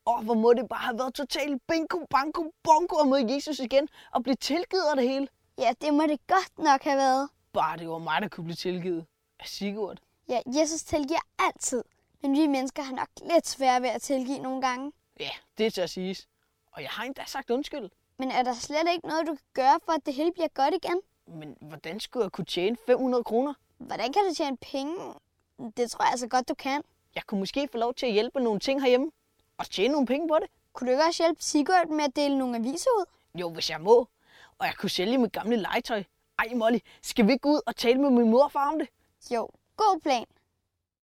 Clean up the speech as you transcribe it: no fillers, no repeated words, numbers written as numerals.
Hvor må det bare have været totalt bingo, banko, bongo og møde Jesus igen og blive tilgivet af det hele. Ja, det må det godt nok have været. Bare det var mig, der kunne blive tilgivet af Sigurd. Ja, Jesus tilgiver altid. Men vi mennesker har nok lidt svært ved at tilgive nogle gange. Ja, det er til at siges. Og jeg har endda sagt undskyld. Men er der slet ikke noget, du kan gøre, for at det hele bliver godt igen? Men hvordan skulle jeg kunne tjene 500 kroner? Hvordan kan du tjene penge? Det tror jeg altså godt, du kan. Jeg kunne måske få lov til at hjælpe nogle ting herhjemme. Og tjene nogle penge på det. Kunne du ikke også hjælpe Sigurd med at dele nogle aviser ud? Jo, hvis jeg må. Og jeg kunne sælge mit gamle legetøj. Ej, Molly, skal vi ikke gå ud og tale med min mor og far om det? Jo, god plan.